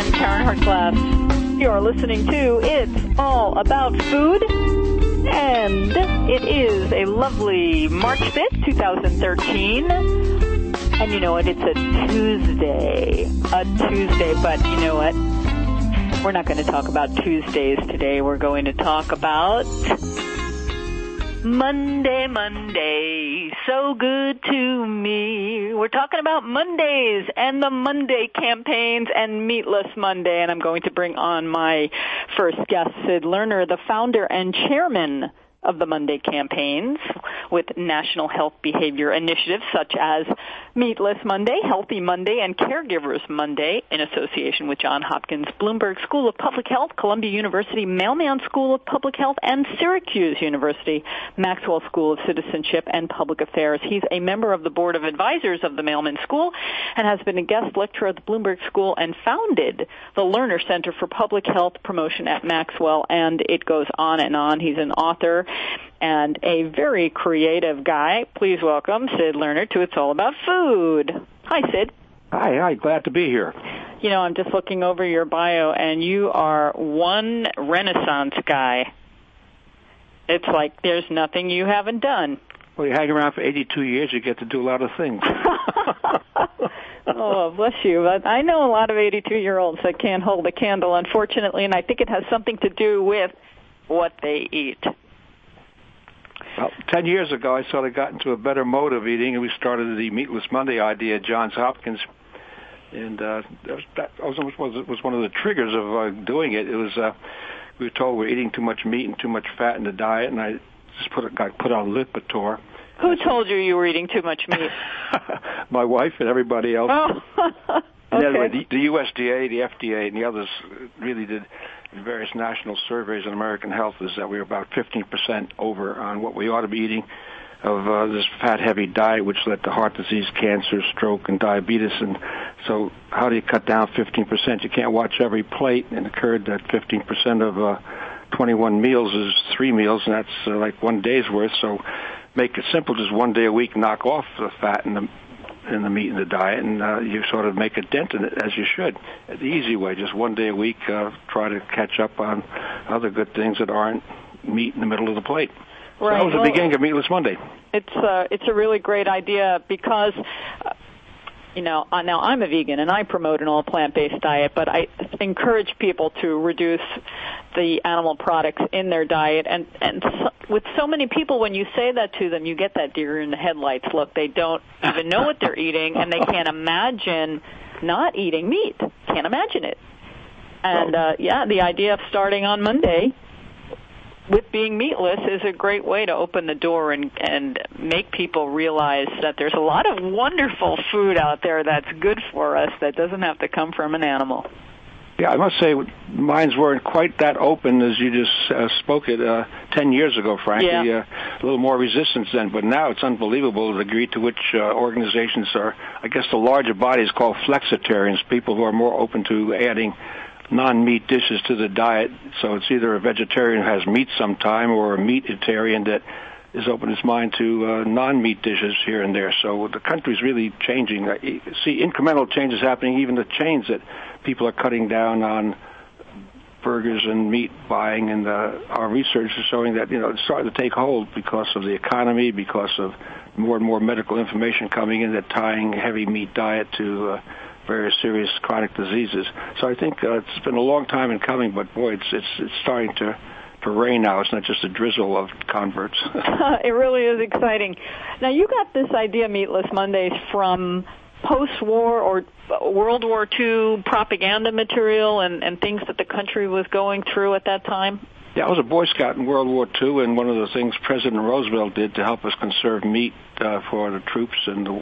I'm Karen Hartglass. You're listening to It's All About Food, and it is a lovely March 5th, 2013. And you know what? It's a Tuesday, but you know what? We're not going to talk about Tuesdays today. We're going to talk about Monday, so good to me. We're talking about Mondays and the Monday campaigns and Meatless Monday, and I'm going to bring on my first guest, Sid Lerner, the founder and chairman of the Monday campaigns with national health behavior initiatives such as Meatless Monday, Healthy Monday, and Caregivers Monday in association with Johns Hopkins Bloomberg School of Public Health, Columbia University Mailman School of Public Health, and Syracuse University Maxwell School of Citizenship and Public Affairs. He's a member of the board of advisors of the Mailman School and has been a guest lecturer at the Bloomberg School and founded the Lerner Center for Public Health Promotion at Maxwell, and it goes on and on. He's an author and a very creative guy. Please welcome Sid Lerner to It's All About Food. Hi, Sid. Hi, glad to be here. You know, I'm just looking over your bio, and you are one Renaissance guy. It's like there's nothing you haven't done. Well, you hang around for 82 years, you get to do a lot of things. Oh, bless you. But I know a lot of 82-year-olds that can't hold a candle, unfortunately, and I think it has something to do with what they eat. Well, 10 years ago, I sort of got into a better mode of eating, and we started the Meatless Monday idea at Johns Hopkins. And that was one of the triggers of doing it. It was we were told we're eating too much meat and too much fat in the diet, and I just got put on Lipitor. Who told you were eating too much meat? My wife and everybody else. Oh, okay. And anyway, the USDA, the FDA, and the others really did in various national surveys on American health is that we were about 15% over on what we ought to be eating of this fat-heavy diet, which led to heart disease, cancer, stroke, and diabetes. And so how do you cut down 15%? You can't watch every plate, and it occurred that 15% of 21 meals is 3 meals, and that's like 1 day's worth. So make it simple, just 1 day a week, knock off the fat and the meat in the diet, and you sort of make a dent in it, as you should. The easy way, just 1 day a week, try to catch up on other good things that aren't meat in the middle of the plate. So right. that was the beginning of Meatless Monday. It's a really great idea because, now I'm a vegan and I promote an all plant-based diet, but I encourage people to reduce the animal products in their diet. And with so many people, when you say that to them, you get that deer in the headlights look. They don't even know what they're eating, and they can't imagine not eating meat. Can't imagine it. And, the idea of starting on Monday with being meatless is a great way to open the door and make people realize that there's a lot of wonderful food out there that's good for us that doesn't have to come from an animal. Yeah, I must say, minds weren't quite that open as you just spoke it 10 years ago, frankly. Yeah. A little more resistance then, but now it's unbelievable the degree to which organizations are, I guess the larger body is called flexitarians, people who are more open to adding non-meat dishes to the diet. So it's either a vegetarian who has meat sometime or a meatitarian that is open his mind to non-meat dishes here and there. So the country's really changing. You see incremental changes happening, even the chains that people are cutting down on burgers and meat buying, and our research is showing that it's starting to take hold because of the economy, because of more and more medical information coming in that tying heavy meat diet to various serious chronic diseases. So I think it's been a long time in coming, but boy, it's starting to rain now. It's not just a drizzle of converts. It really is exciting. Now, you got this idea, Meatless Mondays, from post-war or World War II propaganda material and things that the country was going through at that time? Yeah, I was a Boy Scout in World War II, and one of the things President Roosevelt did to help us conserve meat for the troops, and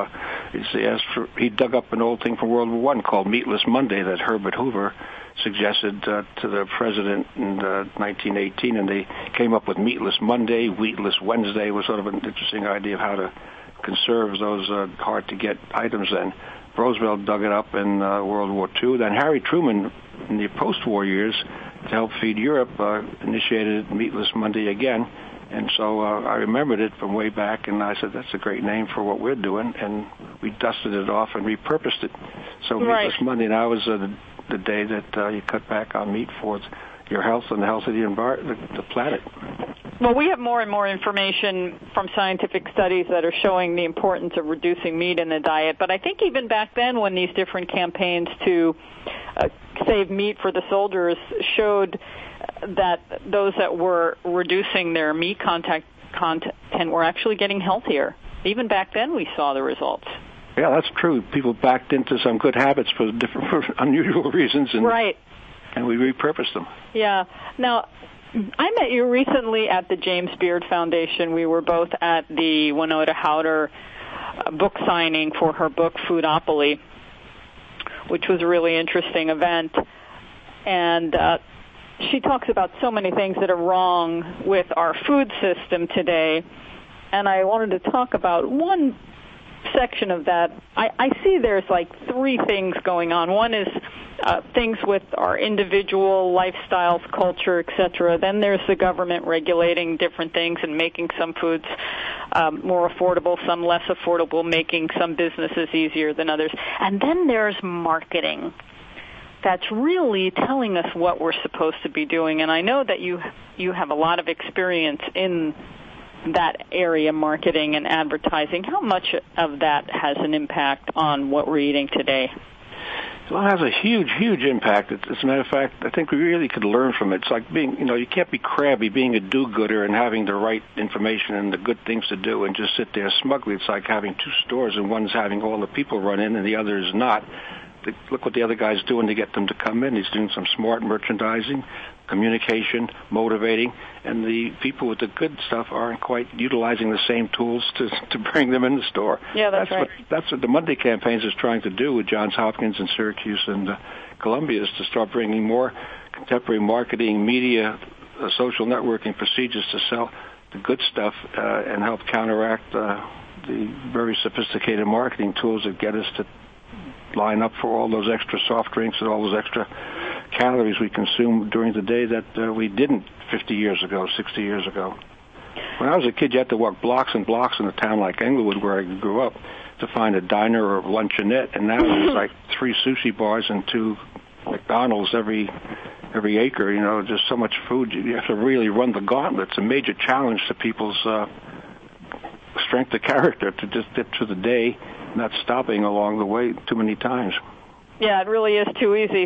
he dug up an old thing from World War I called Meatless Monday that Herbert Hoover suggested to the president in 1918, and they came up with Meatless Monday. Wheatless Wednesday was sort of an interesting idea of how to conserve those hard-to-get items then. Roosevelt dug it up in World War II. Then Harry Truman, in the post-war years, to help feed Europe, initiated Meatless Monday again. And so I remembered it from way back, and I said, that's a great name for what we're doing. And we dusted it off and repurposed it. So right. Meatless Monday now is the day that you cut back on meat for your health and the health of the planet. Well, we have more and more information from scientific studies that are showing the importance of reducing meat in the diet. But I think even back then when these different campaigns to save meat for the soldiers showed that those that were reducing their meat content were actually getting healthier. Even back then we saw the results. Yeah, that's true. People backed into some good habits for unusual reasons. Right. And we repurposed them. Yeah. Now, I met you recently at the James Beard Foundation. We were both at the Winona Howder book signing for her book, Foodopoly, which was a really interesting event. And she talks about so many things that are wrong with our food system today. And I wanted to talk about one section of that. I see there's like three things going on. One is things with our individual lifestyles, culture, etc. Then there's the government regulating different things and making some foods more affordable, some less affordable, making some businesses easier than others. And then there's marketing that's really telling us what we're supposed to be doing. And I know that you have a lot of experience in that area, marketing and advertising. How much of that has an impact on what we're eating today? Well, it has a huge, huge impact. As a matter of fact, I think we really could learn from it. It's like being, you can't be crabby, being a do-gooder and having the right information and the good things to do and just sit there smugly. It's like having two stores and one's having all the people run in and the other is not. Look what the other guy's doing to get them to come in. He's doing some smart merchandising, communication, motivating, and the people with the good stuff aren't quite utilizing the same tools to bring them in the store. Yeah, that's right. That's what the Monday campaigns is trying to do with Johns Hopkins and Syracuse and Columbia, is to start bringing more contemporary marketing, media, social networking procedures to sell the good stuff and help counteract the very sophisticated marketing tools that get us to line up for all those extra soft drinks and all those extra calories we consume during the day that we didn't 50 years ago, 60 years ago. When I was a kid, you had to walk blocks and blocks in a town like Englewood, where I grew up, to find a diner or luncheonette, and now there's like 3 sushi bars and 2 McDonald's every acre. Just so much food. You have to really run the gauntlet. It's a major challenge to people's strength of character to just get through the day, not stopping along the way too many times. Yeah, it really is too easy.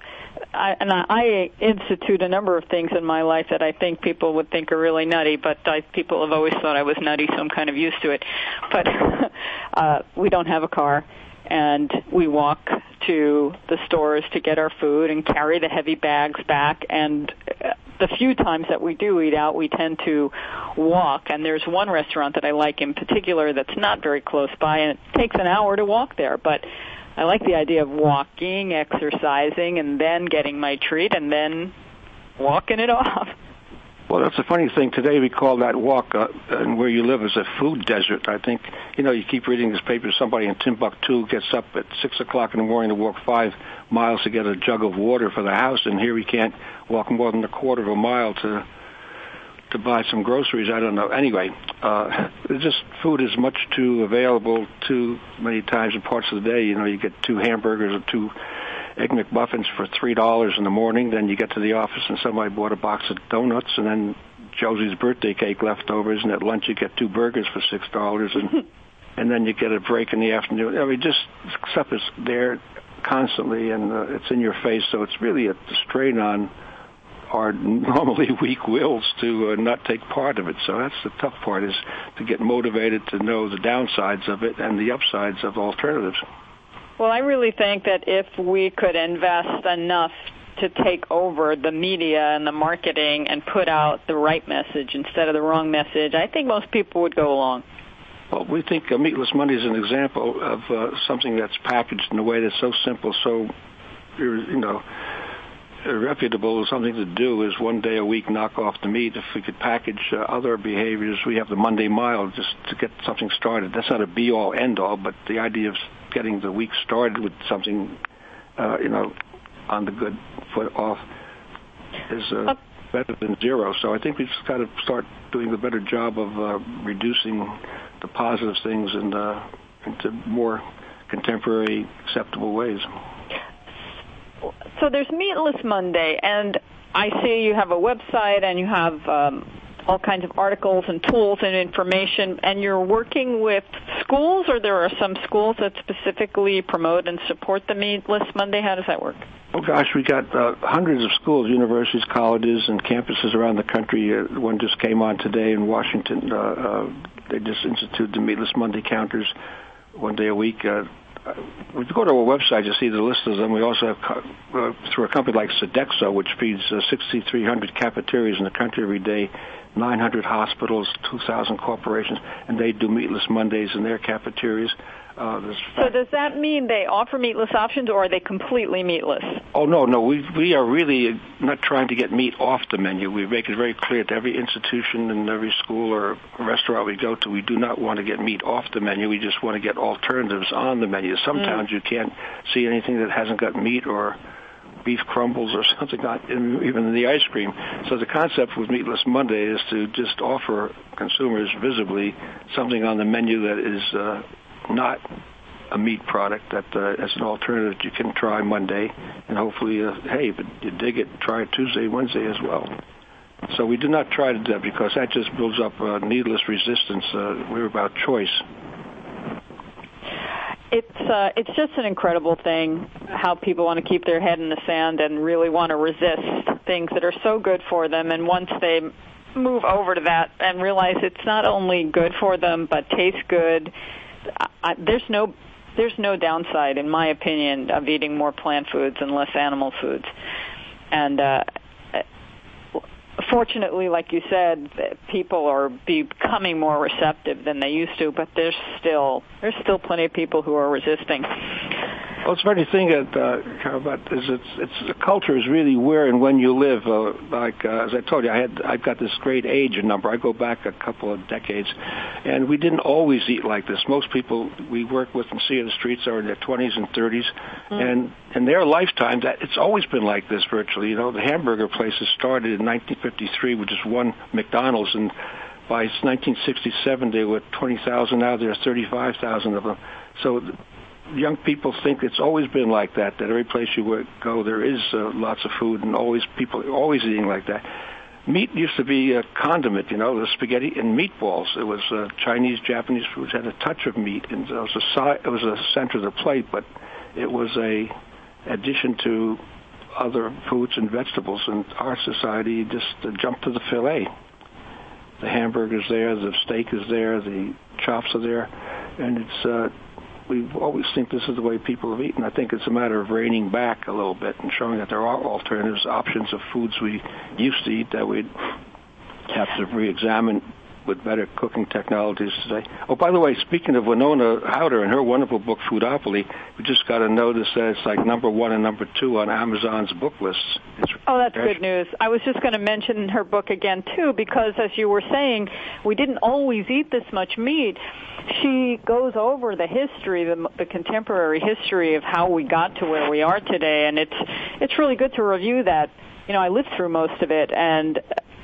I institute a number of things in my life that I think people would think are really nutty, but people have always thought I was nutty, so I'm kind of used to it. But we don't have a car, and we walk to the stores to get our food and carry the heavy bags back, and the few times that we do eat out, we tend to walk. And there's one restaurant that I like in particular that's not very close by, and it takes an hour to walk there, but I like the idea of walking, exercising, and then getting my treat, and then walking it off. Well, that's a funny thing. Today we call that walk and where you live as a food desert. I think, you keep reading this paper, somebody in Timbuktu gets up at 6 o'clock in the morning to walk 5 miles to get a jug of water for the house, and here we can't walk more than a quarter of a mile to buy some groceries. I don't know. Anyway, just food is much too available too many times in parts of the day. You get 2 hamburgers or 2 Egg McMuffins for $3 in the morning. Then you get to the office and somebody bought a box of donuts, and then Josie's birthday cake leftovers, and at lunch you get 2 burgers for $6, and then you get a break in the afternoon. I mean, just stuff is there constantly, and it's in your face, so it's really a strain on our normally weak wills to not take part of it. So that's the tough part, is to get motivated to know the downsides of it and the upsides of alternatives. Well, I really think that if we could invest enough to take over the media and the marketing and put out the right message instead of the wrong message, I think most people would go along. Well, we think Meatless Monday is an example of something that's packaged in a way that's so simple, so, irrefutable. Something to do is one day a week knock off the meat. If we could package other behaviors, we have the Monday Mile just to get something started. That's not a be-all, end-all, but the idea of getting the week started with something, on the good foot off is better than zero. So I think we've just got to start doing a better job of reducing the positive things into more contemporary, acceptable ways. So So there's Meatless Monday, and I see you have a website and you have all kinds of articles and tools and information, and you're working with schools, or there are some schools that specifically promote and support the Meatless Monday? How does that work? Oh, gosh, we got hundreds of schools, universities, colleges, and campuses around the country. One just came on today in Washington. They just instituted the Meatless Monday counters one day a week. If you go to our website, you'll see the list of them. We also have, through a company like Sodexo, which feeds 6,300 cafeterias in the country every day, 900 hospitals, 2,000 corporations, and they do Meatless Mondays in their cafeterias. So does that mean they offer meatless options, or are they completely meatless? Oh, no. We are really not trying to get meat off the menu. We make it very clear to every institution and every school or restaurant we go to, we do not want to get meat off the menu. We just want to get alternatives on the menu. Sometimes you can't see anything that hasn't got meat or beef crumbles or something, even in the ice cream. So the concept with Meatless Monday is to just offer consumers visibly something on the menu that is not a meat product, that as an alternative you can try Monday, and hopefully, hey, if you dig it, try it Tuesday, Wednesday as well. So we do not try to do that because that just builds up needless resistance. We're about choice. It's just an incredible thing how people want to keep their head in the sand and really want to resist things that are so good for them, and once they move over to that and realize it's not only good for them but tastes good, there's no downside, in my opinion, of eating more plant foods and less animal foods. And fortunately, like you said, people are becoming more receptive than they used to, but there's still plenty of people who are resisting. Well, it's a funny thing about is it's the culture is really where and when you live. As I told you, I've got this great age number. I go back a couple of decades, and we didn't always eat like this. Most people we work with and see in the streets are in their 20s and 30s, and in their lifetime, it's always been like this virtually. You know, the hamburger places started in 1953 with just one McDonald's, and by 1967 there were 20,000. Now there's 35,000 of them. So young people think it's always been like that every place you go there is lots of food, and people are always eating like that. Meat used to be a condiment, the spaghetti and meatballs. It was Chinese, Japanese foods had a touch of meat, and it was a center of the plate, but it was a addition to other foods and vegetables. And our society just jumped to the fillet. The hamburger's there, the steak is there, the chops are there, and it's we've always think this is the way people have eaten. I think it's a matter of reining back a little bit and showing that there are alternatives, options of foods we used to eat that we'd have to re-examine with better cooking technologies today. Oh, by the way, speaking of Winona Howder and her wonderful book, Foodopoly, we just got a notice that it's like number 1 and number 2 on Amazon's book lists. Oh, that's good news. I was just going to mention her book again, too, because as you were saying, we didn't always eat this much meat. She goes over the history, the contemporary history of how we got to where we are today, and it's really good to review that. I lived through most of it, and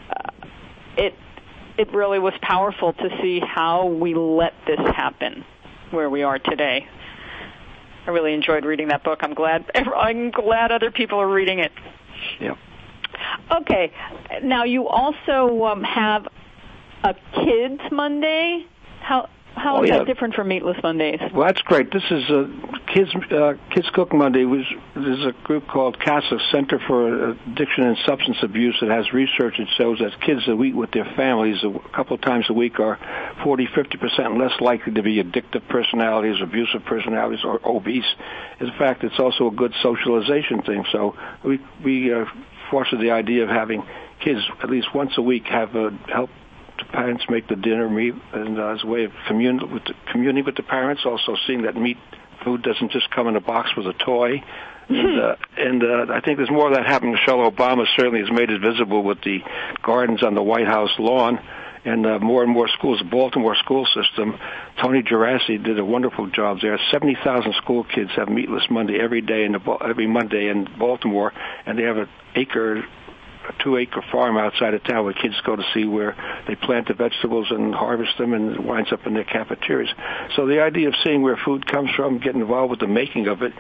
it really was powerful to see how we let this happen where we are today. I really enjoyed reading that book. I'm glad other people are reading it. Yeah. Okay. Now, you also have a Kids Monday. How is that different from Meatless Mondays? Well, that's great. This is Kids Cook Monday. There's a group called CASA, Center for Addiction and Substance Abuse, that has research that shows that kids that eat with their families a couple of times a week are 40-50% less likely to be addictive personalities, abusive personalities, or obese. In fact, it's also a good socialization thing. So we foster the idea of having kids at least once a week have help parents make the dinner meat, and as a way of communing with the parents, also seeing that meat food doesn't just come in a box with a toy. And I think there's more of that happening. Michelle Obama certainly has made it visible with the gardens on the White House lawn, and more and more schools. The Baltimore school system, Tony Gerasi did a wonderful job there. 70,000 school kids have Meatless Monday every Monday in Baltimore, and they have a 2-acre farm outside of town where kids go to see where they plant the vegetables and harvest them, and it winds up in their cafeterias. So the idea of seeing where food comes from, getting involved with the making of it,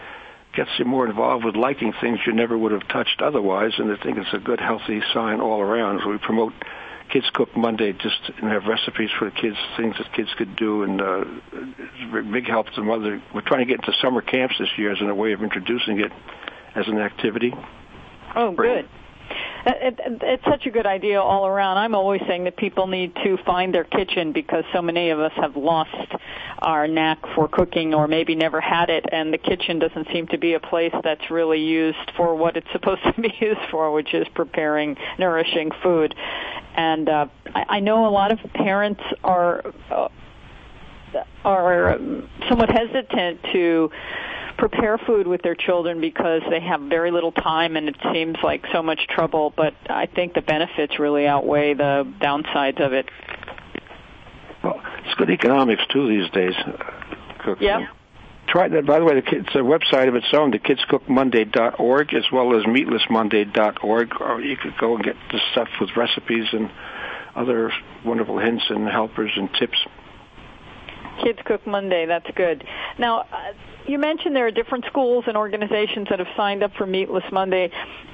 gets you more involved with liking things you never would have touched otherwise, and I think it's a good, healthy sign all around. So we promote Kids Cook Monday just and have recipes for the kids, things that kids could do, and it's a big help to mother. We're trying to get into summer camps this year as a way of introducing it as an activity. Oh, good. It's such a good idea all around. I'm always saying that people need to find their kitchen because so many of us have lost our knack for cooking or maybe never had it, and the kitchen doesn't seem to be a place that's really used for what it's supposed to be used for, which is preparing nourishing food. And I know a lot of parents are somewhat hesitant to prepare food with their children because they have very little time and it seems like so much trouble, but I think the benefits really outweigh the downsides of it. Well, it's good economics, too, these days. Yeah. Try that. By the way, it's a website of its own, thekidscookmonday.org, as well as meatlessmonday.org, or you could go and get the stuff with recipes and other wonderful hints and helpers and tips. Kids Cook Monday, that's good. Now, you mentioned there are different schools and organizations that have signed up for Meatless Monday.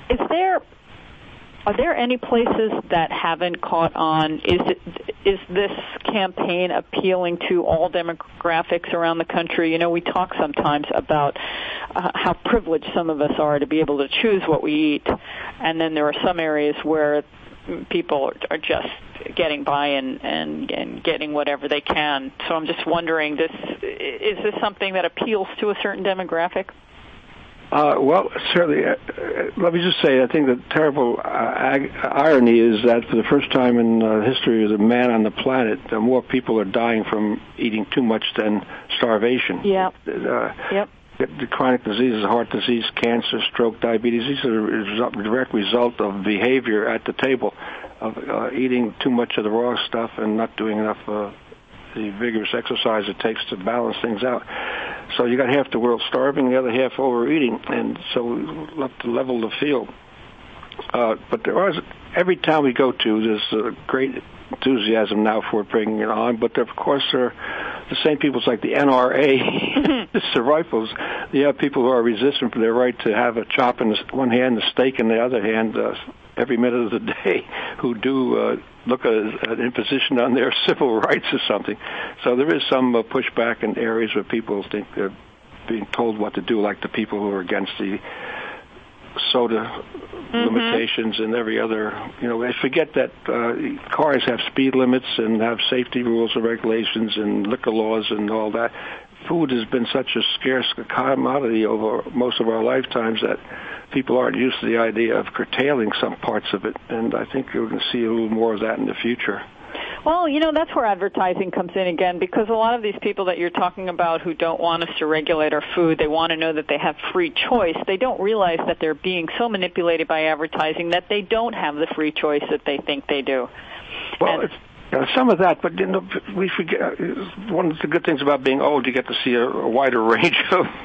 Are there any places that haven't caught on? Is this campaign appealing to all demographics around the country? You know, we talk sometimes about how privileged some of us are to be able to choose what we eat, and then there are some areas where people are just getting by and getting whatever they can. So I'm just wondering, is this something that appeals to a certain demographic? Well, certainly. Let me just say, I think the terrible irony is that for the first time in the history of the man on the planet, more people are dying from eating too much than starvation. Yeah. Yep. The chronic diseases, heart disease, cancer, stroke, diabetes, these are a direct result of behavior at the table, of eating too much of the raw stuff and not doing enough the vigorous exercise it takes to balance things out. So you got half the world starving, the other half overeating, and so we'll have to level the field. But there is, every town we go to, there's great enthusiasm now for bringing it on, but of course there are the same people like the NRA, the rifles. You have people who are resistant for their right to have a chop in one hand, a steak in the other hand, every minute of the day, who do look at an imposition on their civil rights or something. So there is some pushback in areas where people think they're being told what to do, like the people who are against the soda limitations and every other, I forget that cars have speed limits and have safety rules and regulations and liquor laws and all that. Food has been such a scarce commodity over most of our lifetimes that people aren't used to the idea of curtailing some parts of it, and I think we're going to see a little more of that in the future. Well, that's where advertising comes in again, because a lot of these people that you're talking about who don't want us to regulate our food, they want to know that they have free choice. They don't realize that they're being so manipulated by advertising that they don't have the free choice that they think they do. Well, some of that, but we forget. One of the good things about being old, you get to see a wider range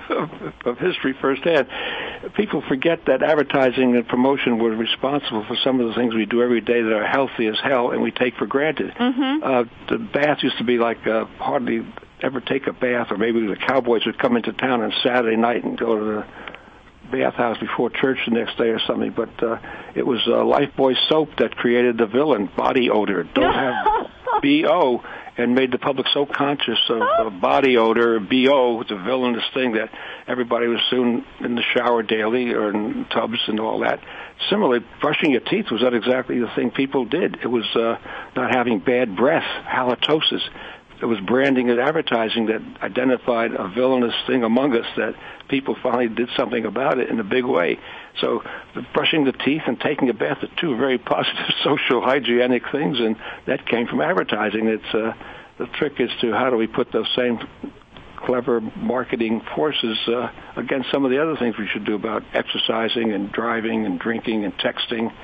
of history firsthand. People forget that advertising and promotion were responsible for some of the things we do every day that are healthy as hell and we take for granted. The bath used to be like hardly ever take a bath, or maybe the cowboys would come into town on Saturday night and go to the bathhouse before church the next day or something, but it was Lifebuoy soap that created the villain, body odor. Don't have B.O., and made the public so conscious of body odor, B.O., the villainous thing that everybody was soon in the shower daily or in tubs and all that. Similarly, brushing your teeth was not exactly the thing people did. It was not having bad breath, halitosis. It was branding and advertising that identified a villainous thing among us that people finally did something about it in a big way. So brushing the teeth and taking a bath are two very positive social hygienic things, and that came from advertising. It's the trick is to how do we put those same clever marketing forces against some of the other things we should do about exercising and driving and drinking and texting.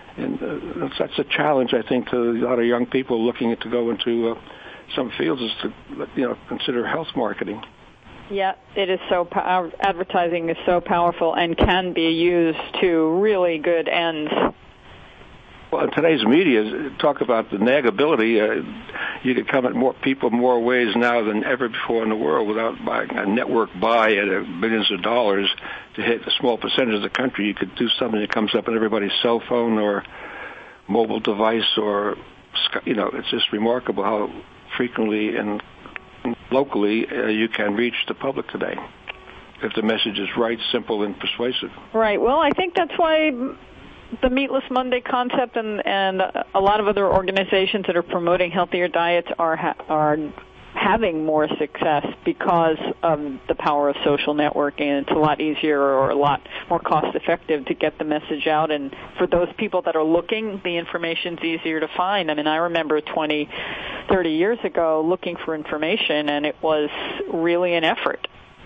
And that's a challenge, I think, to a lot of young people looking to go into some fields is to consider health marketing. Yeah, it is advertising is so powerful and can be used to really good ends. Well, in today's media, talk about the nagability. You could come at more people more ways now than ever before in the world without buying a network buy at billions of dollars to hit a small percentage of the country. You could do something that comes up on everybody's cell phone or mobile device, or it's just remarkable how frequently and locally you can reach the public today if the message is right, simple, and persuasive. Right. Well, I think that's why the Meatless Monday concept and a lot of other organizations that are promoting healthier diets are having more success because of the power of social networking. It's a lot easier or a lot more cost-effective to get the message out. And for those people that are looking, the information's easier to find. I mean, I remember 20, 30 years ago looking for information, and it was really an effort.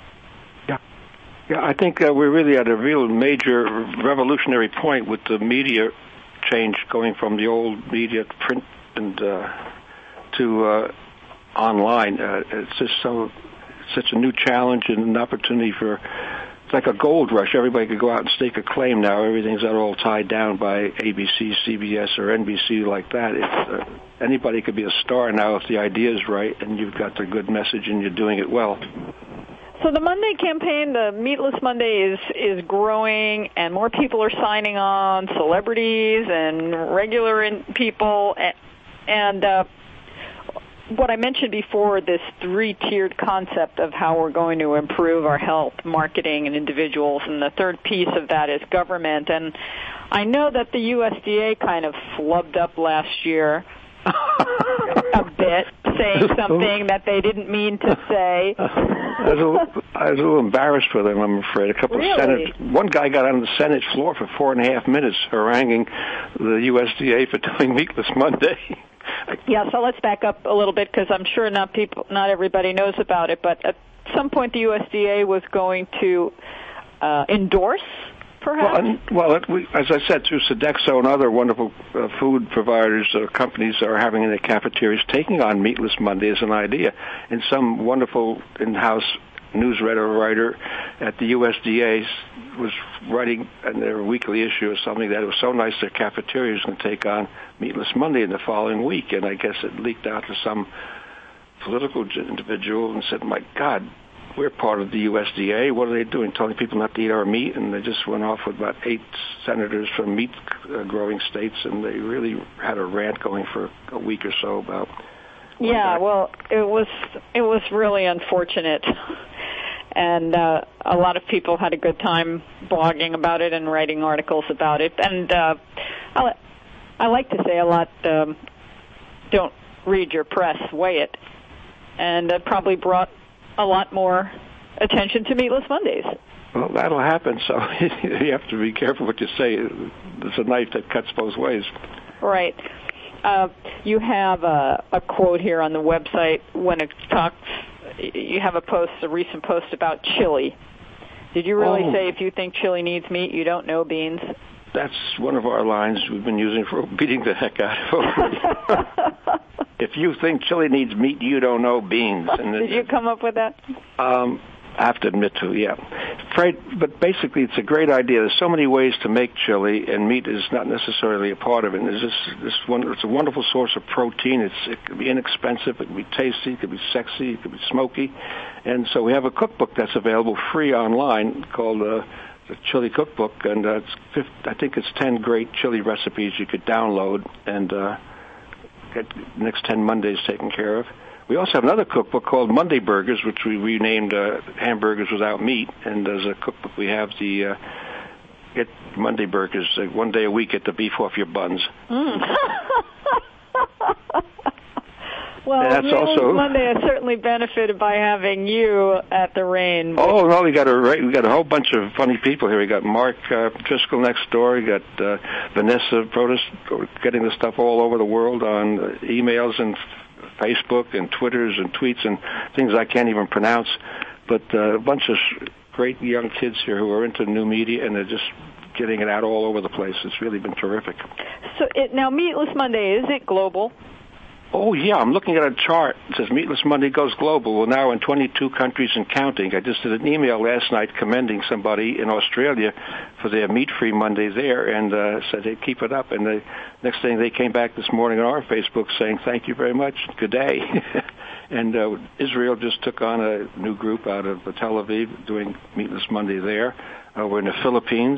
Yeah, I think we're really at a real major revolutionary point with the media change going from the old media, print, and to online. It's just such a new challenge and an opportunity for. It's like a gold rush. Everybody could go out and stake a claim now. Everything's all tied down by ABC, CBS, or NBC like that. Anybody could be a star now if the idea is right and you've got the good message and you're doing it well. So the Monday campaign, the Meatless Monday, is growing, and more people are signing on, celebrities and regular people. And what I mentioned before, this three-tiered concept of how we're going to improve our health, marketing, and individuals, and the third piece of that is government. And I know that the USDA kind of flubbed up last year a bit, saying something that they didn't mean to say. I was a little embarrassed for them, I'm afraid. One guy got on the Senate floor for 4.5 minutes haranguing the USDA for doing Meatless Monday. Yeah, so let's back up a little bit because I'm sure not everybody knows about it. But at some point, the USDA was going to endorse. Perhaps? Well, as I said, through Sodexo and other wonderful food providers, companies are having in their cafeterias taking on Meatless Monday as an idea. And some wonderful in-house newsletter writer at the USDA was writing in their weekly issue or something that it was so nice their cafeteria was going to take on Meatless Monday in the following week. And I guess it leaked out to some political individual and said, my God, we're part of the USDA. What are they doing, telling people not to eat our meat? And they just went off with about 8 senators from meat-growing states, and they really had a rant going for a week or so about. Yeah, well, it was really unfortunate, and a lot of people had a good time blogging about it and writing articles about it. And I like to say a lot. Don't read your press, weigh it, and it probably brought a lot more attention to Meatless Mondays. Well, that'll happen, so you have to be careful what you say. It's a knife that cuts both ways. Right. You have a quote here on the website when it talks, you have a recent post about chili. Did you really say if you think chili needs meat, you don't know beans? That's one of our lines we've been using for beating the heck out of it. If you think chili needs meat, you don't know beans. And Did you come up with that? I have to admit to, yeah. But basically, it's a great idea. There's so many ways to make chili, and meat is not necessarily a part of it. And there's it's a wonderful source of protein. It could be inexpensive. It could be tasty. It could be sexy. It could be smoky. And so we have a cookbook that's available free online called the Chili Cookbook, and I think it's 10 great chili recipes you could download and get the next 10 Mondays taken care of. We also have another cookbook called Monday Burgers, which we renamed Hamburgers Without Meat, and as a cookbook we have the get Monday Burgers, one day a week, get the beef off your buns. Well, also Monday has certainly benefited by having you at the Reign. Oh no, we got a whole bunch of funny people here. We got Mark Driscoll next door. We got Vanessa Protas getting the stuff all over the world on emails and Facebook and Twitters and tweets and things I can't even pronounce. But a bunch of great young kids here who are into new media, and they're just getting it out all over the place. It's really been terrific. So now, Meatless Monday, is it global? Oh, yeah, I'm looking at a chart. It says Meatless Monday goes global. We're now in 22 countries and counting. I just did an email last night commending somebody in Australia for their meat-free Monday there, and said they'd keep it up. And the next thing, they came back this morning on our Facebook saying, thank you very much, good day. And Israel just took on a new group out of Tel Aviv doing Meatless Monday there. We're in the Philippines.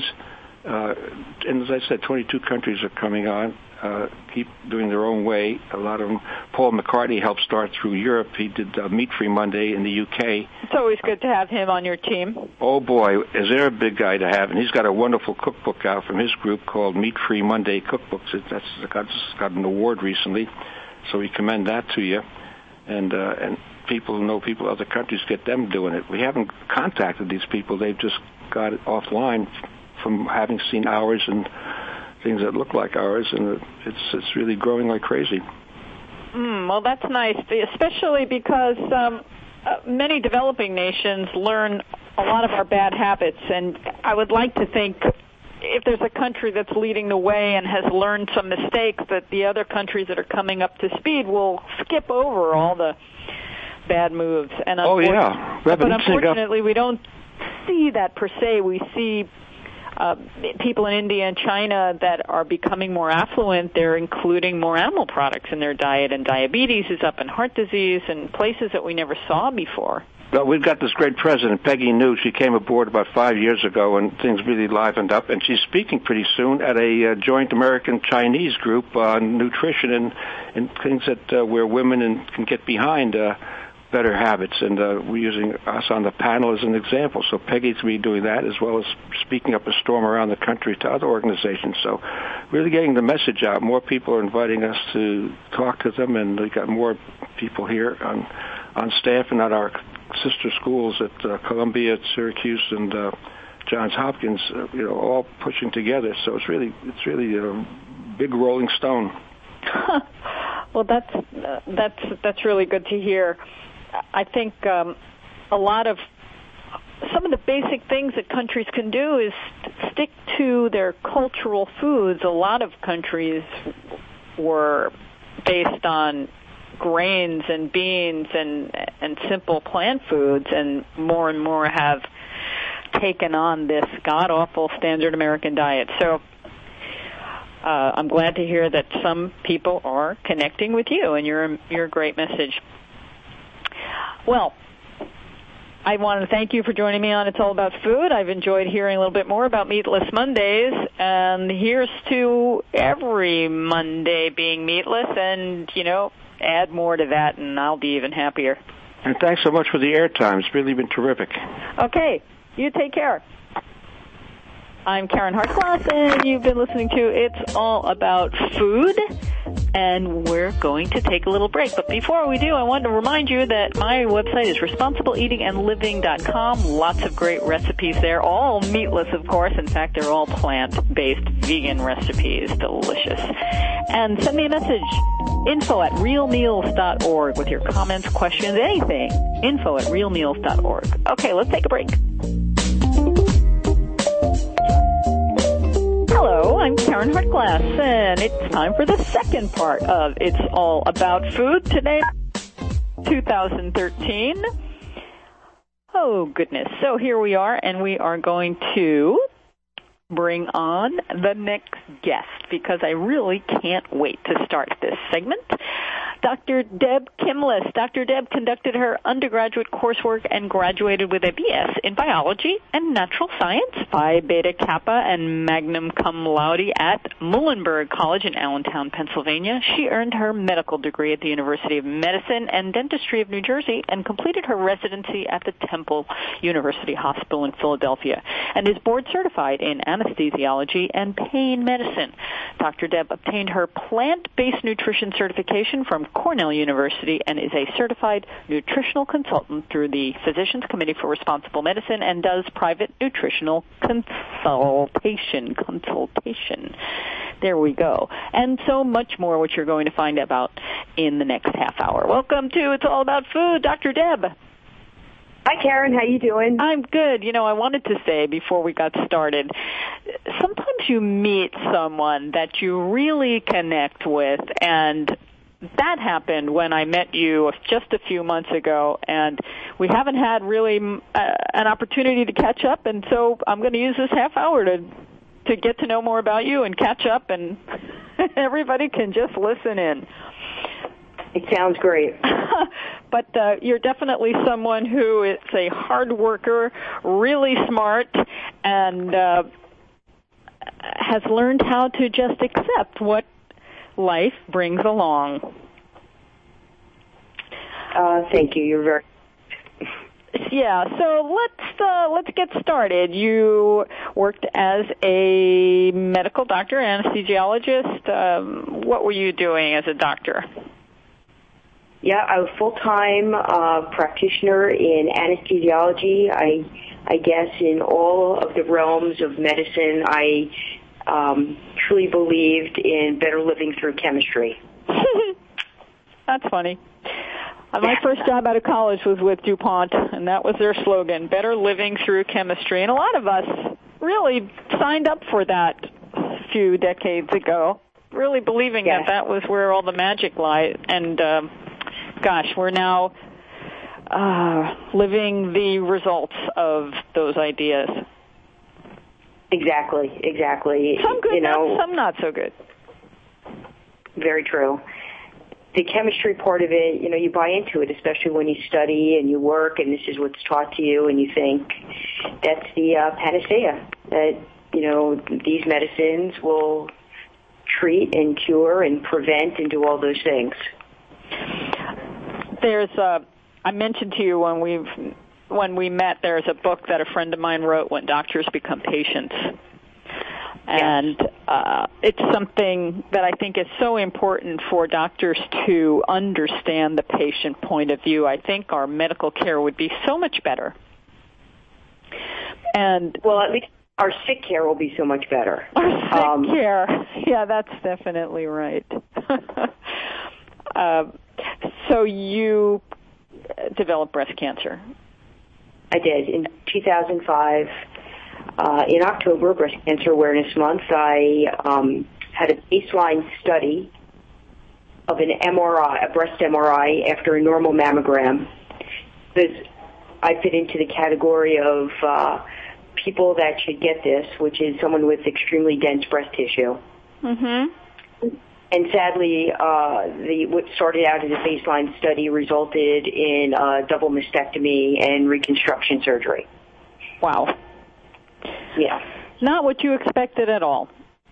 And as I said, 22 countries are coming on. Keep doing their own way. A lot of them. Paul McCartney helped start through Europe. He did Meat-Free Monday in the UK. It's always good to have him on your team. Oh, boy, is there a big guy to have. And he's got a wonderful cookbook out from his group called Meat-Free Monday Cookbooks. That's got an award recently, so we commend that to you. And people who know people in other countries, get them doing it. We haven't contacted these people. They've just got it offline from having seen ours and things that look like ours, and it's really growing like crazy. Well, that's nice, especially because many developing nations learn a lot of our bad habits, and I would like to think if there's a country that's leading the way and has learned some mistakes, that the other countries that are coming up to speed will skip over all the bad moves. And but unfortunately, we don't see that per se. We see people in India and China that are becoming more affluent. They're including more animal products in their diet, and diabetes is up, and heart disease, and places that we never saw before. Well, we've got this great president, Peggy New. She came aboard about 5 years ago, and things really livened up. And she's speaking pretty soon at a joint American-Chinese group on nutrition and things that where women can get behind better habits, and we're using us on the panel as an example. So Peggy's going to be doing that, as well as speaking up a storm around the country to other organizations. So really getting the message out. More people are inviting us to talk to them, and we got more people here on staff and at our sister schools at Columbia, at Syracuse, and Johns Hopkins. All pushing together. So it's really a big rolling stone. Well, that's really good to hear. I think a lot of some of the basic things that countries can do is stick to their cultural foods. A lot of countries were based on grains and beans and simple plant foods, and more have taken on this god-awful standard American diet. So I'm glad to hear that some people are connecting with you, and you're a great message. Well, I want to thank you for joining me on It's All About Food. I've enjoyed hearing a little bit more about Meatless Mondays, and here's to every Monday being meatless, and, add more to that, and I'll be even happier. And thanks so much for the airtime. It's really been terrific. Okay, you take care. I'm Karen Hartglass, and you've been listening to It's All About Food, and we're going to take a little break. But before we do, I wanted to remind you that my website is responsibleeatingandliving.com. Lots of great recipes there, all meatless, of course. In fact, they're all plant-based vegan recipes. Delicious. And send me a message, info@realmeals.org, with your comments, questions, anything. info@realmeals.org. Okay, let's take a break. Hello, I'm Karen Hartglass, and it's time for the second part of It's All About Food. Today, 2013. Oh, goodness. So here we are, and we are going to bring on the next guest, because I really can't wait to start this segment. Dr. Deb Kimless. Dr. Deb conducted her undergraduate coursework and graduated with a BS in biology and natural science, Phi Beta Kappa and Magna Cum Laude at Muhlenberg College in Allentown, Pennsylvania. She earned her medical degree at the University of Medicine and Dentistry of New Jersey and completed her residency at the Temple University Hospital in Philadelphia, and is board certified in anesthesiology and pain medicine. Dr. Deb obtained her plant-based nutrition certification from Cornell University and is a certified nutritional consultant through the Physicians Committee for Responsible Medicine, and does private nutritional consultation. There we go. And so much more, which you're going to find about in the next half hour. Welcome to It's All About Food, Dr. Deb. Hi, Karen. How you doing? I'm good. I wanted to say before we got started, sometimes you meet someone that you really connect with, and that happened when I met you just a few months ago, and we haven't had really an opportunity to catch up, and so I'm going to use this half hour to get to know more about you and catch up, and everybody can just listen in. It sounds great. But you're definitely someone who is a hard worker, really smart, and has learned how to just accept what life brings along. Thank you. You're very... Yeah, so let's get started. You worked as a medical doctor, anesthesiologist. What were you doing as a doctor? Yeah, I was a full-time practitioner in anesthesiology. I guess in all of the realms of medicine, I truly believed in better living through chemistry. That's funny. My first job out of college was with DuPont, and that was their slogan, better living through chemistry. And a lot of us really signed up for that a few decades ago, really believing that was where all the magic lied. And, gosh, we're now living the results of those ideas. Exactly. Some good, some not so good. Very true. The chemistry part of it, you buy into it, especially when you study and you work and this is what's taught to you, and you think that's the panacea, that, these medicines will treat and cure and prevent and do all those things. I mentioned to you when we met, there's a book that a friend of mine wrote, When Doctors Become Patients. And it's something that I think is so important for doctors to understand the patient point of view. I think our medical care would be so much better. And well, at least our sick care will be so much better. Our sick care. Yeah, that's definitely right. So you developed breast cancer. I did. In 2005, in October, Breast Cancer Awareness Month, I had a baseline study of an MRI, a breast MRI, after a normal mammogram. Because I fit into the category of people that should get this, which is someone with extremely dense breast tissue. Mm-hmm. And sadly, what started out as a baseline study resulted in double mastectomy and reconstruction surgery. Wow. Yeah. Not what you expected at all.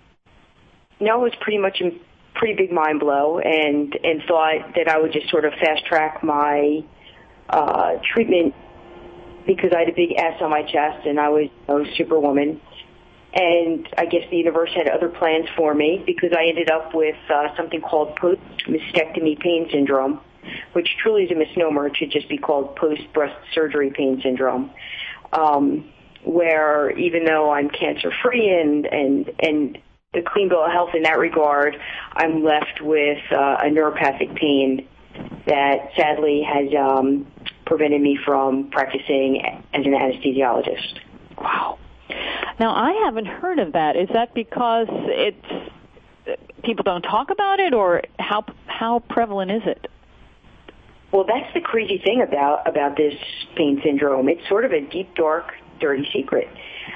No, it was pretty much a pretty big mind blow, and thought that I would just sort of fast track my treatment because I had a big S on my chest and I was Superwoman. And I guess the universe had other plans for me because I ended up with something called post-mastectomy pain syndrome, which truly is a misnomer. It should just be called post-breast surgery pain syndrome, where even though I'm cancer-free and a clean bill of health in that regard, I'm left with a neuropathic pain that sadly has prevented me from practicing as an anesthesiologist. Wow. Now, I haven't heard of that. Is that because people don't talk about it, or how prevalent is it? Well, that's the crazy thing about this pain syndrome. It's sort of a deep, dark, dirty secret.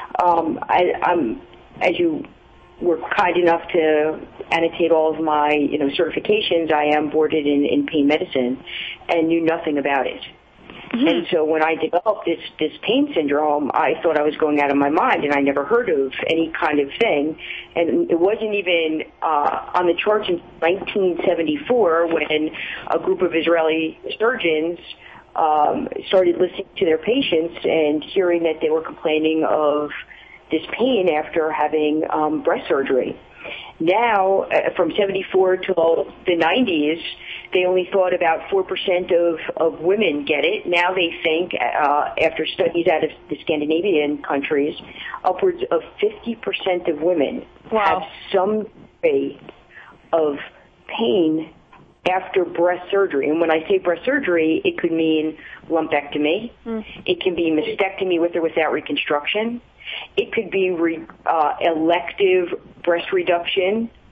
I'm, as you were kind enough to annotate all of my certifications, I am boarded in pain medicine and knew nothing about it. Mm-hmm. And so when I developed this pain syndrome, I thought I was going out of my mind, and I never heard of any kind of thing. And it wasn't even on the charts in 1974 when a group of Israeli surgeons started listening to their patients and hearing that they were complaining of this pain after having breast surgery. Now, from 74 till the 90s, they only thought about 4% of women get it. Now they think, after studies out of the Scandinavian countries, upwards of 50% of women have some degree of pain after breast surgery. And when I say breast surgery, it could mean lumpectomy. It can be mastectomy with or without reconstruction. It could be elective breast reduction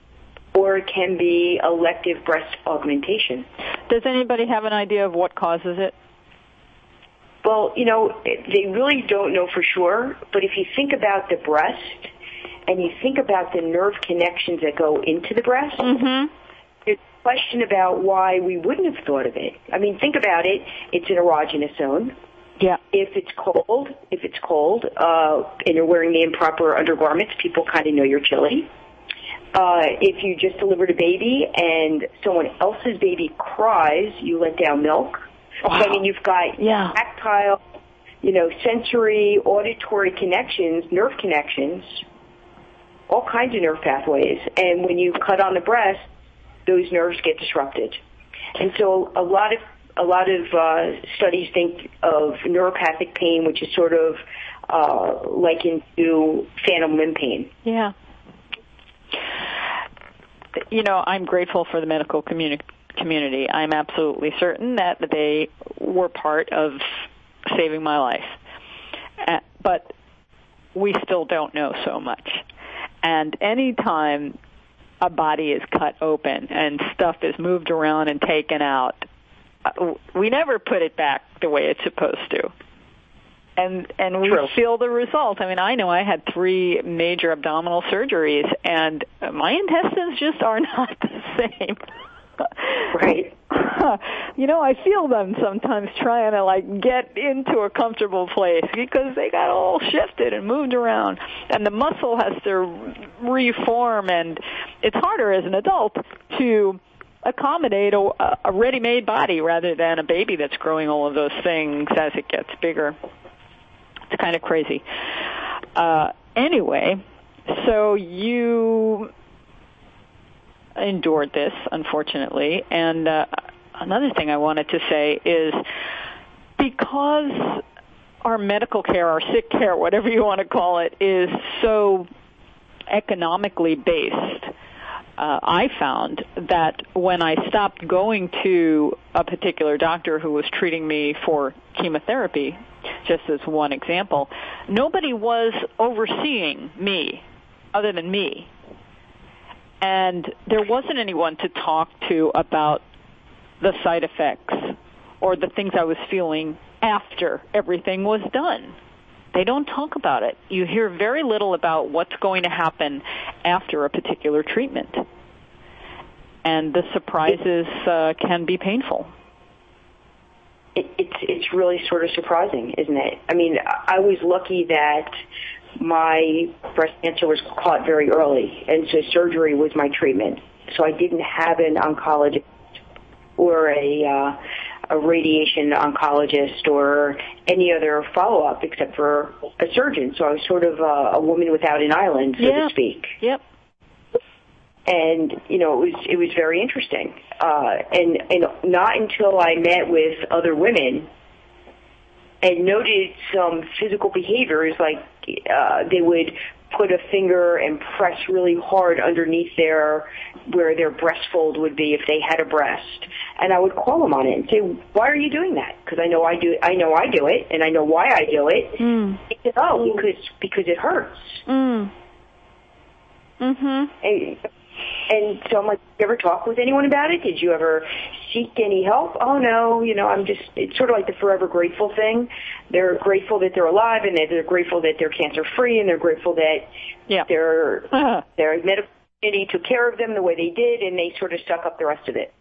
or it can be elective breast augmentation. Does anybody have an idea of what causes it? Well, they really don't know for sure, but if you think about the breast and you think about the nerve connections that go into the breast, there's a question about why we wouldn't have thought of it. I mean, think about it. It's an erogenous zone. Yeah. If it's cold, and you're wearing the improper undergarments, people kind of know you're chilly. If you just delivered a baby and someone else's baby cries, you let down milk. Wow. So, I mean, you've got tactile, sensory, auditory connections, nerve connections, all kinds of nerve pathways. And when you cut on the breast, those nerves get disrupted. And so a lot of studies think of neuropathic pain, which is sort of likened to phantom limb pain. Yeah. I'm grateful for the medical community. I'm absolutely certain that they were part of saving my life. But we still don't know so much. And any time a body is cut open and stuff is moved around and taken out, we never put it back the way it's supposed to. And we feel the result. I mean, I know I had 3 major abdominal surgeries, and my intestines just are not the same. Right. I feel them sometimes trying to get into a comfortable place because they got all shifted and moved around, and the muscle has to reform, and it's harder as an adult to accommodate a ready-made body rather than a baby that's growing all of those things as it gets bigger. It's kind of crazy. Anyway, so you endured this, unfortunately. And another thing I wanted to say is because our medical care, our sick care, whatever you want to call it, is so economically based, I found that when I stopped going to a particular doctor who was treating me for chemotherapy, just as one example, nobody was overseeing me other than me. And there wasn't anyone to talk to about the side effects or the things I was feeling after everything was done. They don't talk about it. You hear very little about what's going to happen after a particular treatment. And the surprises can be painful. It's really sort of surprising, isn't it? I mean, I was lucky that my breast cancer was caught very early, and so surgery was my treatment. So I didn't have an oncologist or a radiation oncologist or any other follow-up except for a surgeon. So I was sort of a woman without an island, so to speak. Yep. And, it was very interesting. And not until I met with other women and noted some physical behaviors, like they would put a finger and press really hard underneath where their breast fold would be if they had a breast. And I would call them on it and say, why are you doing that? Because I know I do it, and I know why I do it. They said, because it hurts. And so I'm like, did you ever talk with anyone about it? Did you ever seek any help? Oh, no, it's sort of like the forever grateful thing. They're grateful that they're alive, and they're grateful that they're cancer-free, and they're grateful that their medical community took care of them the way they did, and they sort of stuck up the rest of it.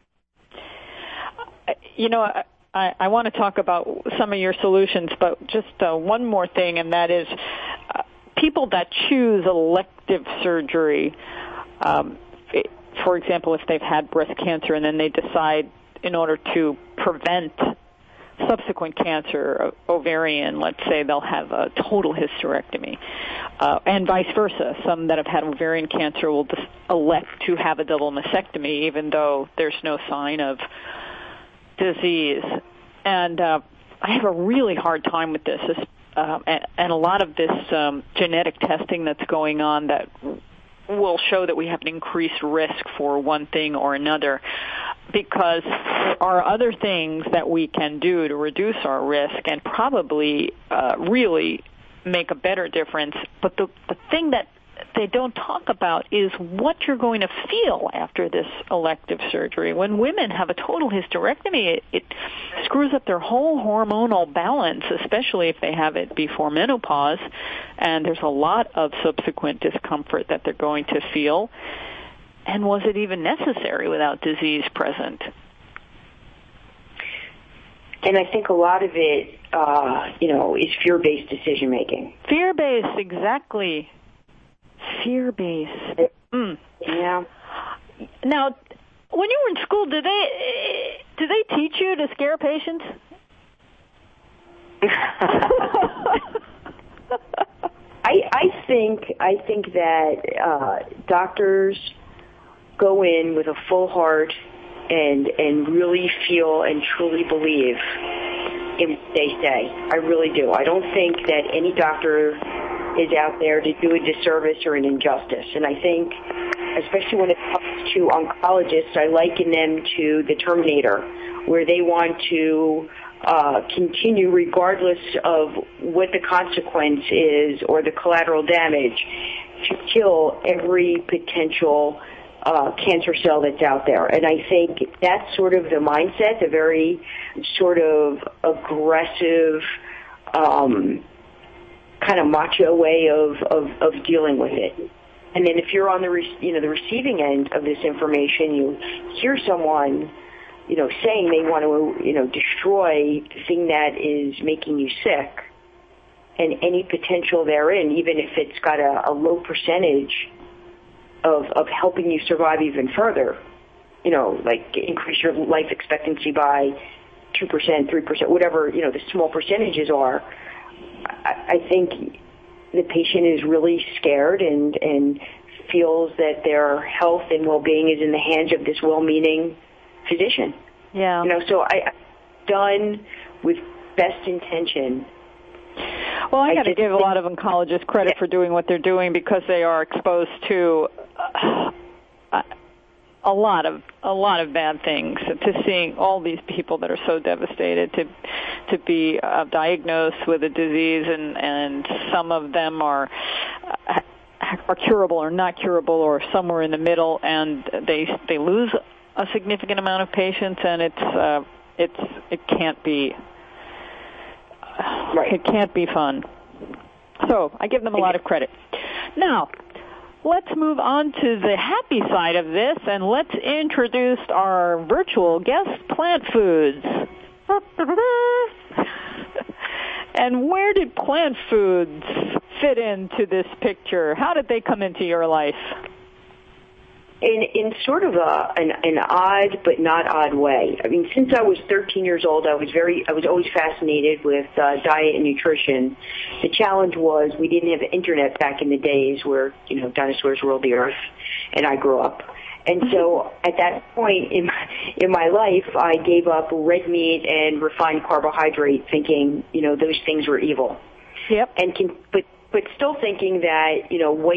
I want to talk about some of your solutions, but just one more thing, and that is people that choose elective surgery, for example, if they've had breast cancer and then they decide in order to prevent subsequent cancer, ovarian, let's say they'll have a total hysterectomy, and vice versa. Some that have had ovarian cancer will just elect to have a double mastectomy even though there's no sign of disease. And I have a really hard time with this, and a lot of this genetic testing that's going on that will show that we have an increased risk for one thing or another, because there are other things that we can do to reduce our risk and probably really make a better difference. But the thing that they don't talk about is what you're going to feel after this elective surgery. When women have a total hysterectomy, it screws up their whole hormonal balance, especially if they have it before menopause, and there's a lot of subsequent discomfort that they're going to feel. And was it even necessary without disease present? And I think a lot of it, is fear-based decision-making. Fear-based, exactly. Fear-based. Yeah. Now, when you were in school, did they teach you to scare patients? I think that doctors go in with a full heart and really feel and truly believe in what they say. I really do. I don't think that any doctor is out there to do a disservice or an injustice. And I think, especially when it comes to oncologists, I liken them to the Terminator, where they want to continue regardless of what the consequence is or the collateral damage to kill every potential cancer cell that's out there. And I think that's sort of the mindset, the very sort of aggressive, kind of macho way of dealing with it. And then if you're on the receiving end of this information, you hear someone, saying they want to, destroy the thing that is making you sick and any potential therein, even if it's got a low percentage of helping you survive even further, like increase your life expectancy by 2%, 3%, whatever, the small percentages are. I think the patient is really scared and feels that their health and well-being is in the hands of this well-meaning physician. Yeah. So I'm done with best intention. Well, I got to give a lot of oncologists credit for doing what they're doing because they are exposed to a lot of bad things. To seeing all these people that are so devastated, to be diagnosed with a disease, and some of them are curable or not curable or somewhere in the middle, and they lose a significant amount of patients, and it can't be. Right. It can't be fun. So I give them a lot of credit. Now, let's move on to the happy side of this, and let's introduce our virtual guest, Plant Foods. And where did Plant Foods fit into this picture? How did they come into your life? In sort of an odd but not odd way. I mean, since I was 13 years old, I was always fascinated with diet and nutrition. The challenge was we didn't have internet back in the days where dinosaurs ruled the earth, and I grew up. And so at that point in my life, I gave up red meat and refined carbohydrate, thinking those things were evil. Yep. But still thinking that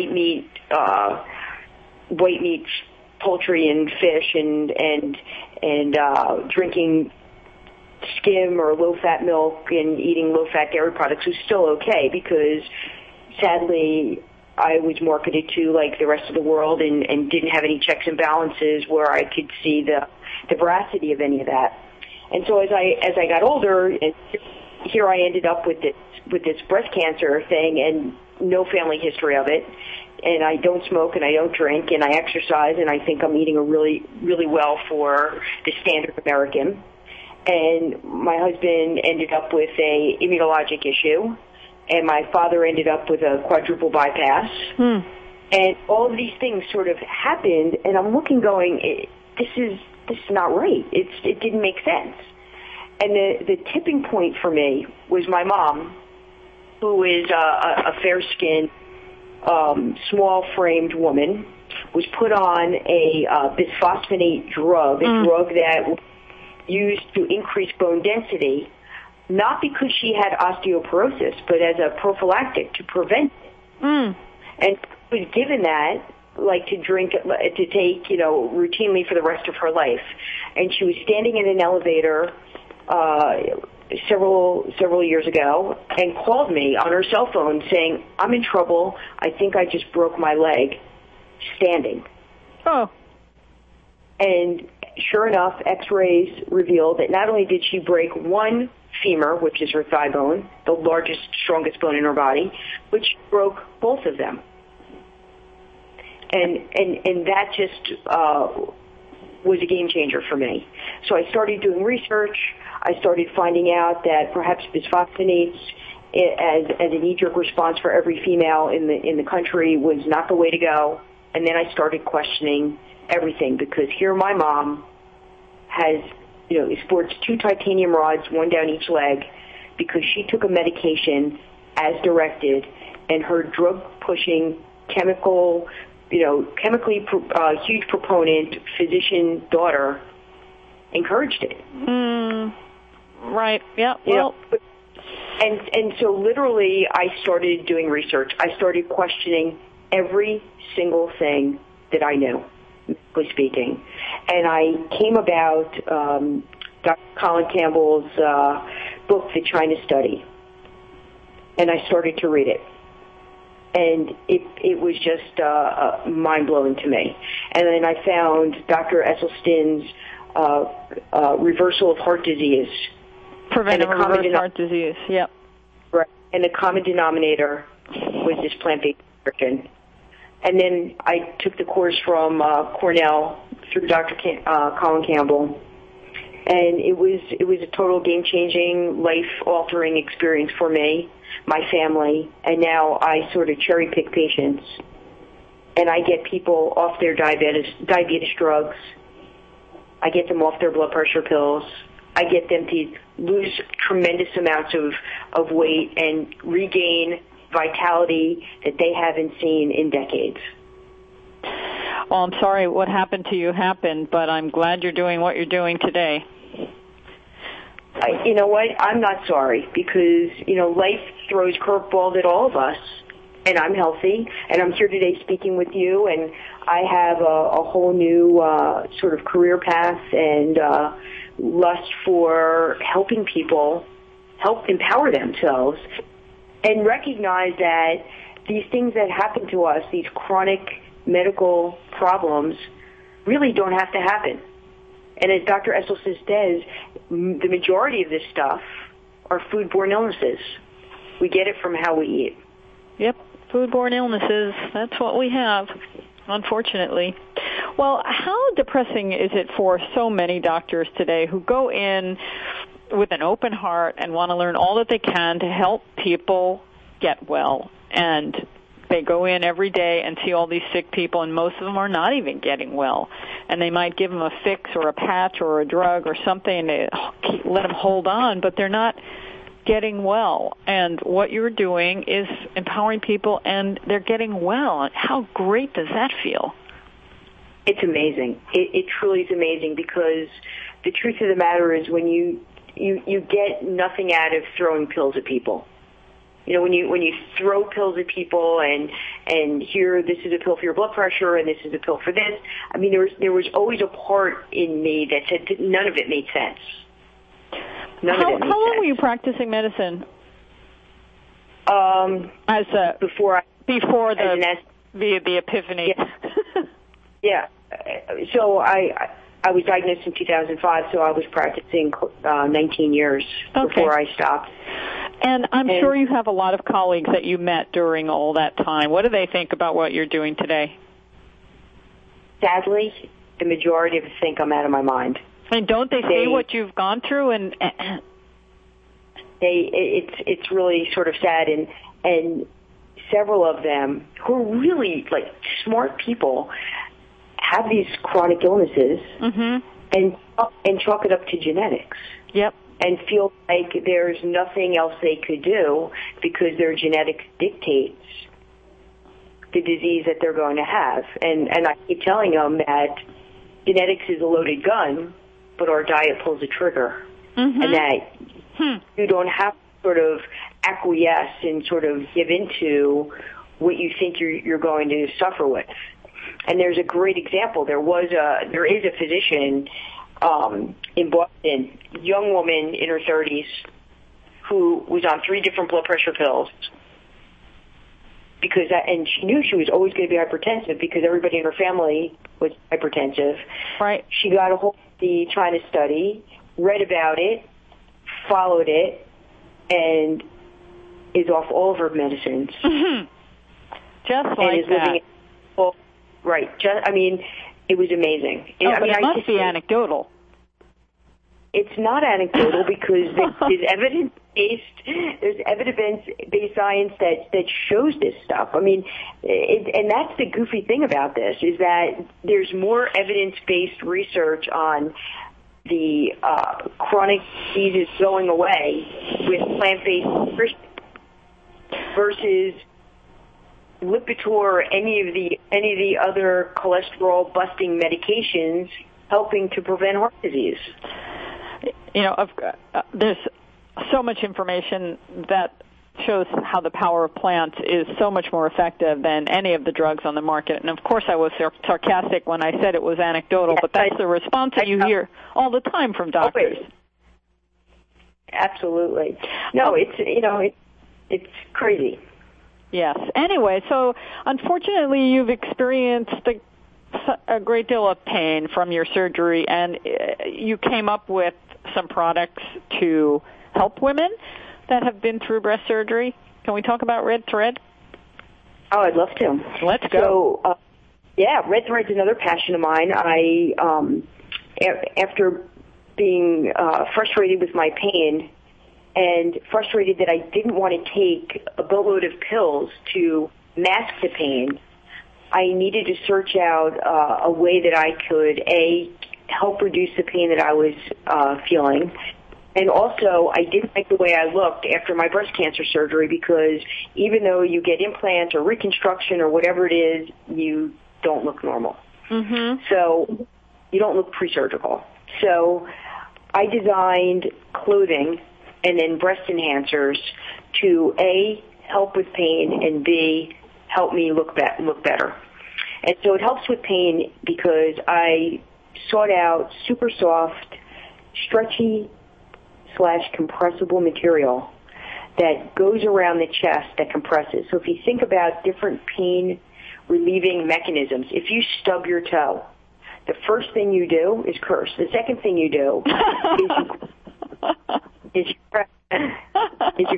white meat, poultry and fish and drinking skim or low-fat milk and eating low-fat dairy products was still okay, because sadly I was marketed to like the rest of the world and didn't have any checks and balances where I could see the veracity of any of that. And so as I got older, and here I ended up with this breast cancer thing and no family history of it. And I don't smoke and I don't drink and I exercise and I think I'm eating really, really well for the standard American. And my husband ended up with a immunologic issue, and my father ended up with a quadruple bypass. And all of these things sort of happened, and I'm looking going, this is not right. It didn't make sense. And the tipping point for me was my mom, who is a fair-skinned, small-framed woman, was put on a bisphosphonate drug, a drug that was used to increase bone density, not because she had osteoporosis, but as a prophylactic to prevent it. And was given that, like to take, routinely for the rest of her life. And she was standing in an elevator several years ago and called me on her cell phone saying, "I'm in trouble. I think I just broke my leg standing." Oh. And sure enough, X-rays revealed that not only did she break one femur, which is her thigh bone, the largest, strongest bone in her body, but she broke both of them. And that just was a game changer for me. So I started doing research. I started finding out that perhaps bisphosphonates as a knee-jerk response for every female in the country was not the way to go. And then I started questioning everything, because here my mom has, sports 2 titanium rods, one down each leg, because she took a medication as directed, and her drug-pushing, chemically huge proponent physician daughter encouraged it. Right. Yeah. Well. And so literally, I started doing research. I started questioning every single thing that I knew, medically speaking. And I came about Dr. Colin Campbell's book, The China Study. And I started to read it. And it was just mind-blowing to me. And then I found Dr. Esselstyn's Reversal of Heart Disease. Preventive reverse heart disease, yep. Right. And the common denominator was this plant-based nutrition. And then I took the course from Cornell through Dr. Colin Campbell. And it was a total game-changing, life-altering experience for me, my family, and now I sort of cherry-pick patients. And I get people off their diabetes drugs. I get them off their blood pressure pills. I get them to lose tremendous amounts of weight and regain vitality that they haven't seen in decades. Well, I'm sorry what happened to you happened, but I'm glad you're doing what you're doing today. You know what? I'm not sorry, because, life throws curveballs at all of us, and I'm healthy, and I'm here today speaking with you, and I have a whole new sort of career path and lust for helping people help empower themselves and recognize that these things that happen to us, these chronic medical problems, really don't have to happen. And as Dr. Esselstyn says, the majority of this stuff are foodborne illnesses. We get it from how we eat. Yep, foodborne illnesses. That's what we have, unfortunately. Well, how depressing is it for so many doctors today who go in with an open heart and want to learn all that they can to help people get well? And they go in every day and see all these sick people, and most of them are not even getting well. And they might give them a fix or a patch or a drug or something to let them hold on, but they're not getting well. And what you're doing is empowering people, and they're getting well. How great does that feel? It's amazing. It truly is amazing, because the truth of the matter is when you get nothing out of throwing pills at people. When you throw pills at people and here, this is a pill for your blood pressure and this is a pill for this. I mean, there was always a part in me that said none of it made sense. How long were you practicing medicine? Before the epiphany. Yeah. So I was diagnosed in 2005, so I was practicing 19 years before I stopped. And I'm sure you have a lot of colleagues that you met during all that time. What do they think about what you're doing today? Sadly, the majority of them think I'm out of my mind. And don't they see what you've gone through? And it's really sort of sad. And several of them who are really smart people have these chronic illnesses and chalk it up to genetics. Yep. And feel like there's nothing else they could do because their genetics dictates the disease that they're going to have. And I keep telling them that genetics is a loaded gun, but our diet pulls the trigger. And that you don't have to sort of acquiesce and sort of give into what you think you're going to suffer with. And there's a great example. There is a physician in Boston, young woman in her 30s, who was on 3 different blood pressure pills and she knew she was always going to be hypertensive because everybody in her family was hypertensive. Right. She got a hold of the China study, read about it, followed it, and is off all of her medicines. Mm-hmm. Just like that. Right. It was amazing. But it must be anecdotal. It's not anecdotal because there's evidence-based science that shows this stuff. And that's the goofy thing about this, is that there's more evidence-based research on the chronic diseases going away with plant-based nutrition versus Lipitor or any of the other cholesterol-busting medications helping to prevent heart disease. There's so much information that shows how the power of plants is so much more effective than any of the drugs on the market. And of course I was sarcastic when I said it was anecdotal, but that's the response that you hear all the time from doctors. Absolutely. No, it's crazy. Yes. Anyway, so unfortunately you've experienced a great deal of pain from your surgery, and you came up with some products to help women that have been through breast surgery. Can we talk about Red Thread? Oh, I'd love to. Let's go. So, Red Thread's another passion of mine. After being frustrated with my pain and frustrated that I didn't want to take a boatload of pills to mask the pain, I needed to search out a way that I could, help reduce the pain that I was feeling. And also, I didn't like the way I looked after my breast cancer surgery because even though you get implants or reconstruction or whatever it is, you don't look normal. Mm-hmm. So you don't look pre-surgical. So I designed clothing and then breast enhancers to, A, help with pain, and B, help me look better. And so it helps with pain because I sought out super soft, stretchy / compressible material that goes around the chest that compresses. So if you think about different pain relieving mechanisms, if you stub your toe, the first thing you do is curse. The second thing you do is you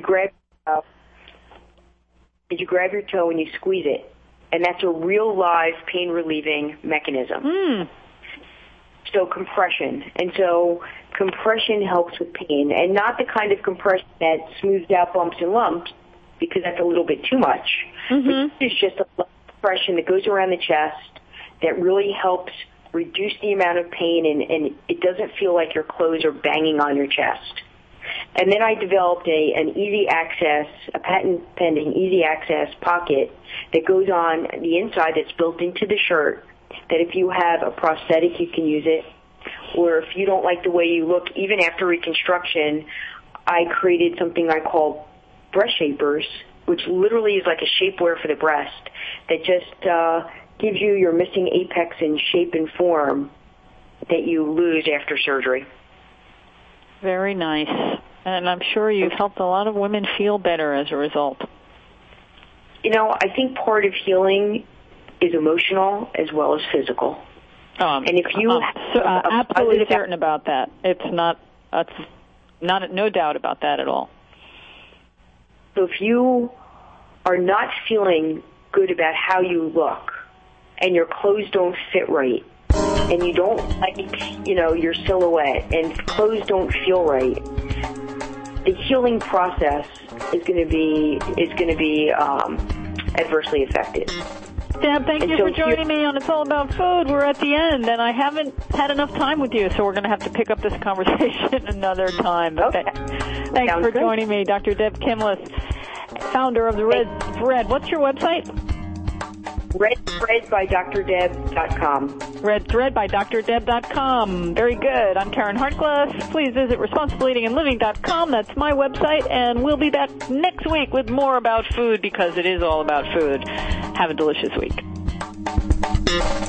grab your toe and you squeeze it. And that's a real live pain relieving mechanism. Mm. So compression. And so compression helps with pain, and not the kind of compression that smooths out bumps and lumps, because that's a little bit too much. Mm-hmm. It's just a compression that goes around the chest that really helps reduce the amount of pain, and it doesn't feel like your clothes are banging on your chest. And then I developed an easy access, a patent pending easy access pocket that goes on the inside that's built into the shirt, that if you have a prosthetic, you can use it. Or if you don't like the way you look, even after reconstruction, I created something I call breast shapers, which literally is like a shapewear for the breast that just gives you your missing apex in shape and form that you lose after surgery. Very nice. And I'm sure you've helped a lot of women feel better as a result. I think part of healing is emotional as well as physical. And if you absolutely certain about that. It's not no doubt about that at all. So if you are not feeling good about how you look and your clothes don't fit right and you don't like, your silhouette and clothes don't feel right, the healing process is going to be adversely affected. Deb, thank you for joining me on It's All About Food. We're at the end, and I haven't had enough time with you, so we're going to have to pick up this conversation another time. Okay. Thanks for joining me, Dr. Deb Kimless, founder of the Red Thread. What's your website? RedThreadByDrDeb.com. RedThreadByDrDeb.com. Very good. I'm Karen Hartglass. Please visit ResponsibleEatingAndLiving.com. That's my website, and we'll be back next week with more about food because it is all about food. Have a delicious week.